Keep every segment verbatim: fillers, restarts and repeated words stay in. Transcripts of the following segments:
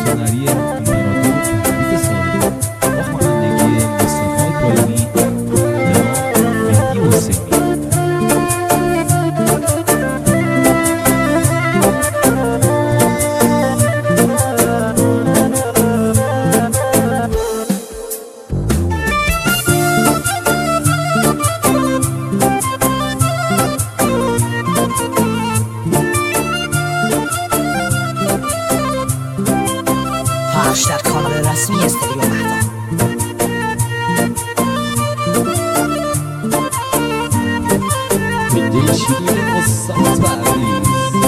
هنری امپراتور تحریک صادقی با خوانندگی مصطفی پایینی جناب مهدی حسینی. پخش در کانال رسمی استودیو مهتاب. بنده شیرین استاد تعریف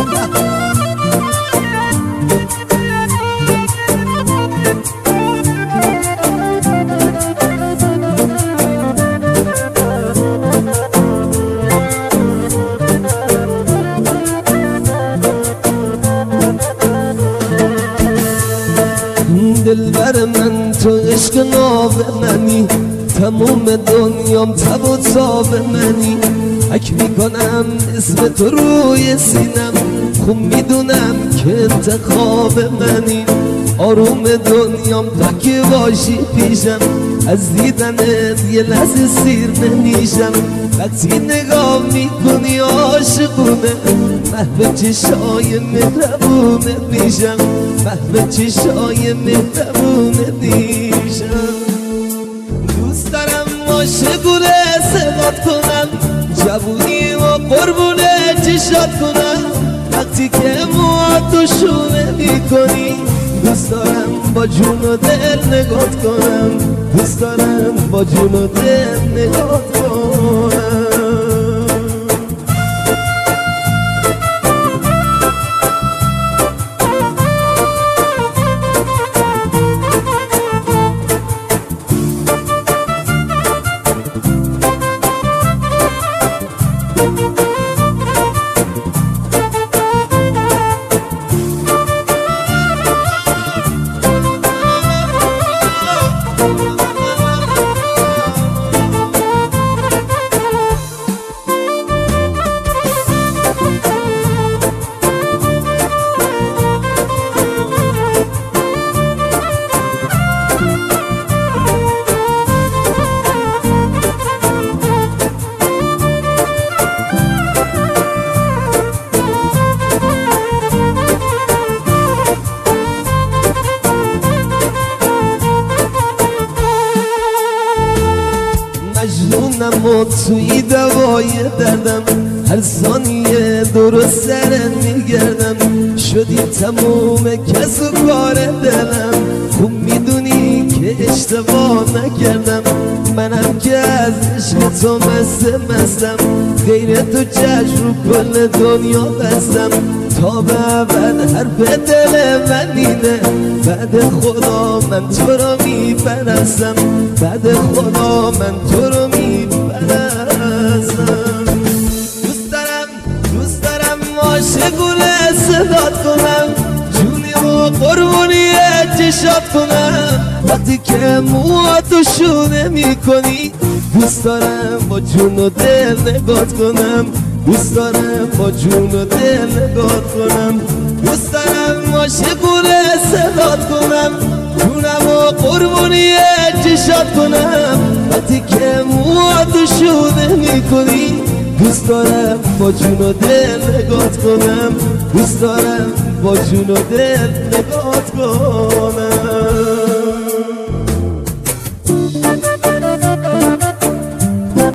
دلبر من تو عشق ناب منی، تموم دنیام تب و تاب منی. حک میکنم اسم تو روی سینم، خوب میدونم که انتخاب منی. آروم دنیام تا که باشی پیشم، از دیدنت یه لحظه سیر نمیشم. وقتی نگاه میکنی عاشقونه، محو چشای مهربونه میشم، محو چشای مهربونه میشم. دوست دارم عاشقونه صدات کنم، جوونی و قربونه چشات کنم. وقتی که موهاتو شونه میکنی، دوست دارم با جون و دل نگات کنم، دوست دارم با جون و دل نگات کنم. مجنونم و توی دوای دردم، هر ثانیه دور سرت میگردم. شدی تموم کس و کار دلم، خوب میدونی که اشتباه نکردم. منم که از عشق تو مست مستم، غیر تو چشم رو کل دنیا بستم. تا به ابد حرف دل من اینه، بعد خدا من تو رو میپرستم، بعد خدا من تو رو میپرستم. دوست دارم دوست دارم عاشقونه صدات کنم، جونی و قربونی چشات کنم. وقتی که موهاتو شونه میکنی، دوست دارم با جون و دل نگات کنم، دوست دارم با جون و دل نگات کنم. دوست دارم عاشقونه صدات کنم، جونم و قربونی چشات کنم. وقتی که موهاتو شونه میکنی، دوست دارم با جون و دل نگات کنم، دوست دارم با جون و دل نگات کنم.